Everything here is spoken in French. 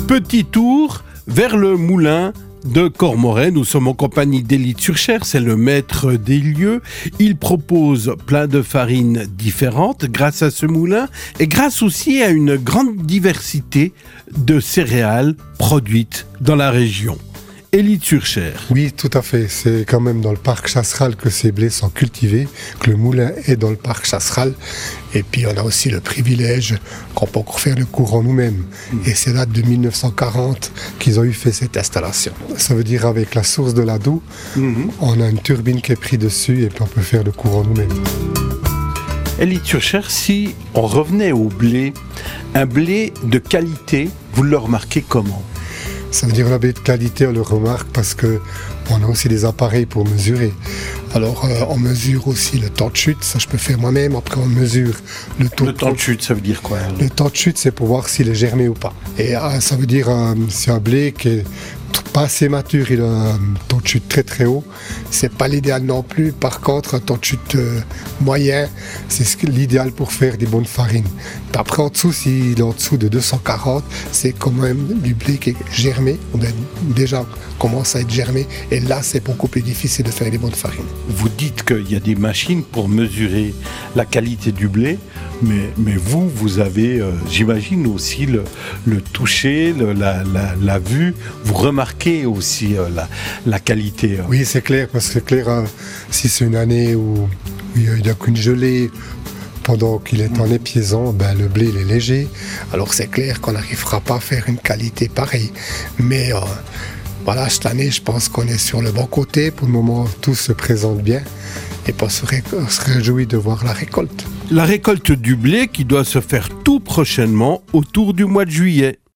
Petit tour vers le moulin de Cormoret. Nous sommes en compagnie d'Élie Turcher, c'est le maître des lieux. Il propose plein de farines différentes grâce à ce moulin et grâce aussi à une grande diversité de céréales produites dans la région. Élie Turcher. Oui, tout à fait. C'est quand même dans le parc Chasseral que ces blés sont cultivés, que le moulin est dans le parc Chasseral. Et puis on a aussi le privilège qu'on peut encore faire le courant nous-mêmes. Et c'est là de 1940 qu'ils ont eu fait cette installation. Ça veut dire avec la source de la Doue, on a une turbine qui est prise dessus et puis on peut faire le courant nous-mêmes. Élie Turcher, si on revenait au blé, un blé de qualité, vous le remarquez comment ? Ça veut dire la blé de qualité, on le remarque parce qu'on a aussi des appareils pour mesurer. Alors on mesure aussi le temps de chute, ça je peux faire moi-même. Après on mesure le taux. Le temps de chute, ça veut dire quoi ? Le temps de chute, c'est pour voir s'il est germé ou pas. Et ça veut dire c'est un blé qui est pas assez mature, il a un taux de chute très très haut. C'est pas l'idéal non plus. Par contre, un taux de chute moyen, c'est l'idéal pour faire des bonnes farines. Puis après en dessous, s'il est en dessous de 240, c'est quand même du blé qui est germé, ou bien déjà commence à être germé. Et là, c'est beaucoup plus difficile de faire des bonnes farines. Vous dites qu'il y a des machines pour mesurer la qualité du blé, mais vous avez, j'imagine aussi le toucher, la vue. Vous remarquez aussi la qualité. Oui, c'est clair, parce que c'est clair, si c'est une année où il n'y a qu'une gelée, pendant qu'il est en épiaisant, le blé il est léger. Alors c'est clair qu'on n'arrivera pas à faire une qualité pareille. Mais voilà, cette année, je pense qu'on est sur le bon côté. Pour le moment, tout se présente bien. Et on se réjouit de voir la récolte. La récolte du blé qui doit se faire tout prochainement autour du mois de juillet.